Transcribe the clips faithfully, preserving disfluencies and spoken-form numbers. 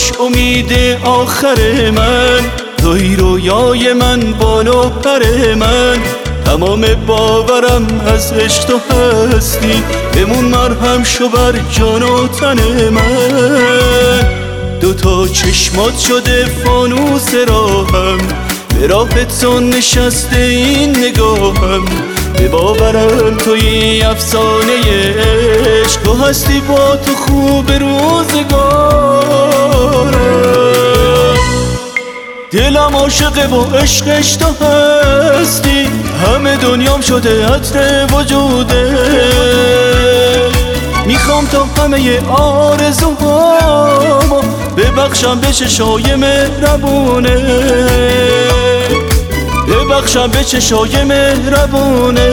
باش امید آخر من، توی رویای من، بالو پر من. تمام باورم از عشق تو هستی، بمون مرهم شو بر جان و تن من. دوتا چشمات شده فانوس راهم، به راه تو نشسته این نگاهم. به باورم توی افسانه عشق، تو هستی با تو خوب روزگارم. دلم عاشقه و عشقش تو هستی، همه دنیام شده عطر وجوده. میخوام تا همه آرزوهامو ببخشم به چشای مهربونه، ببخشم به چشای مهربونه.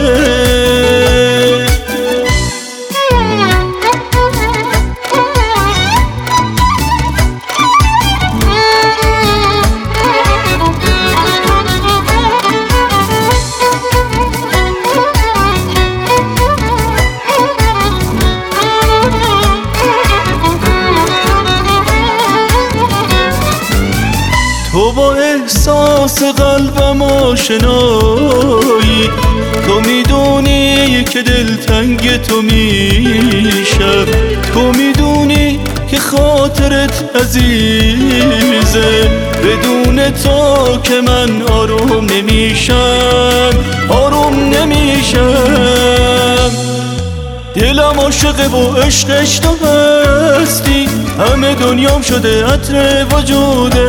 تو با احساس قلبم آشنایی، تو میدونی که دلتنگ تو میشم، تو میدونی که خاطرت عزیزه. بدون تو که من آروم نمیشم، آروم نمیشم. دلم عاشقه و عشقش تو هستی، همه دنیام شده عطر وجوده.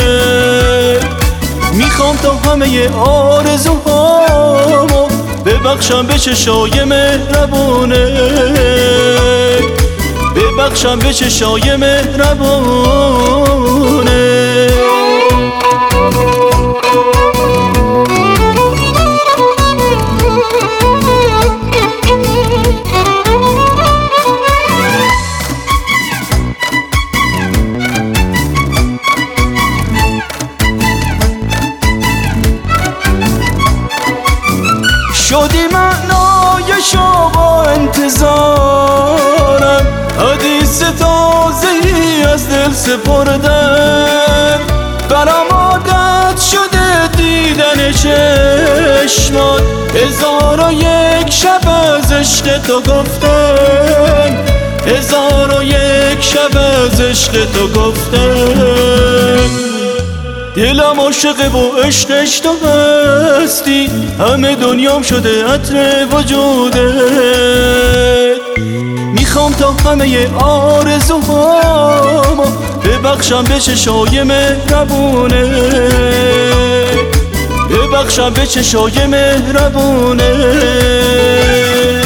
میخوام تا همه آرزوهامو ببخشم به چشای مهربونه، ببخشم به چشای مهربونه. شدی معنای شوق و انتظارم، حدیث تازه‌ای از دل سپردم. برام عادت شده دیدن چشمات، هزار و یک شب از عشق تو گفتم، هزار و یک شب از عشق تو گفتم. دلم عاشقه و عشقش تو هستی، همه دنیام شده عطر وجوده. میخوام تا همه آرزوهامو ببخشم به چشای مهربونه، ببخشم به چشای مهربونه.